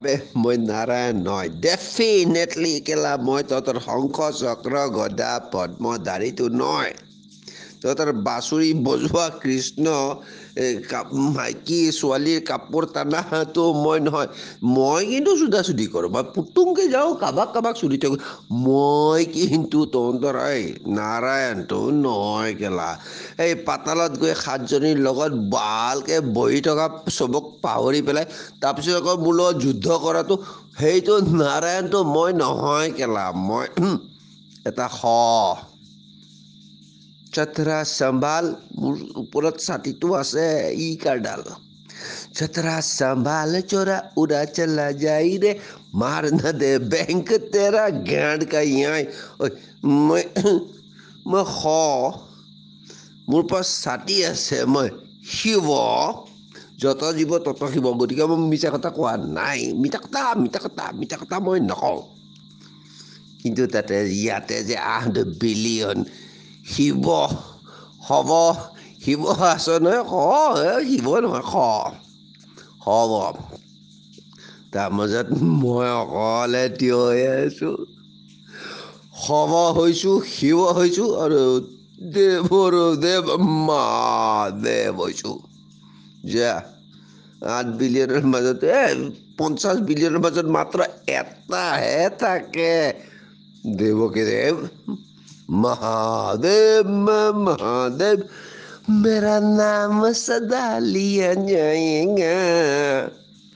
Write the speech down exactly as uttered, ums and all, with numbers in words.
বে মই নাৰায়ণ নহয় ডেফিনেটলি কেলা মই তহঁতৰ শংখ চক্ৰ গদা পদ্মধাৰীটো নহয় তহঁতৰ বাঁচুৰি বজোৱা কৃষ্ণ মাইকী ছোৱালীৰ কাপোৰ টানাটো মই নহয় মই কিন্তু চুদা চুদি কৰোঁ মই পুতুংকৈ যাওঁ কাবাক কাবাক চুদি থাকোঁ মই কিন্তু তহঁতৰ এই নাৰায়ণটো নহয় কেলা এই পাতালত গৈ সাতজনীৰ লগত ভালকৈ বহি থকা চবক পাহৰি পেলাই তাৰপিছত আকৌ মোৰ লগত যুদ্ধ কৰাটো সেইটো নাৰায়ণটো মই নহয় কেলা মই এটা শ চতৰা চম্ভাল মোৰ ওপৰত ছাতিটো আছে ই কাৰডাল চতৰা চম্ভাল চোৰা উৰা চলা যাই ৰে মাৰ না দে বেংক তেৰা গাঁড কা ইয়াই মই মই শ মোৰ পৰা ছাতি আছে মই শিৱ যত জীৱ তত শিৱ গতিকে মই মিছা কথা কোৱা নাই মিছা কথা মিছা কথা মিছা কথা মই নকওঁ কিন্তু তাতে ইয়াতে যে আঠ বিলিয়ন শিৱ হ'ব শিৱ আছে নহয় ক শিৱ নহয় খ হ'ব তাৰ মাজত মই অকলে থিয় হৈ আছোঁ শৱ হৈছোঁ শিৱ হৈছোঁ আৰু দেৱৰ দেৱ মহাদেৱ হৈছোঁ যা আঠ বিলিয়নৰ মাজতে পঞ্চাছ বিলিয়নৰ মাজত মাত্ৰ এটাহে থাকে দেৱকী দেৱ মহাদেৱ মহাদেৱ मेरा नाम सदा लिया जाएगा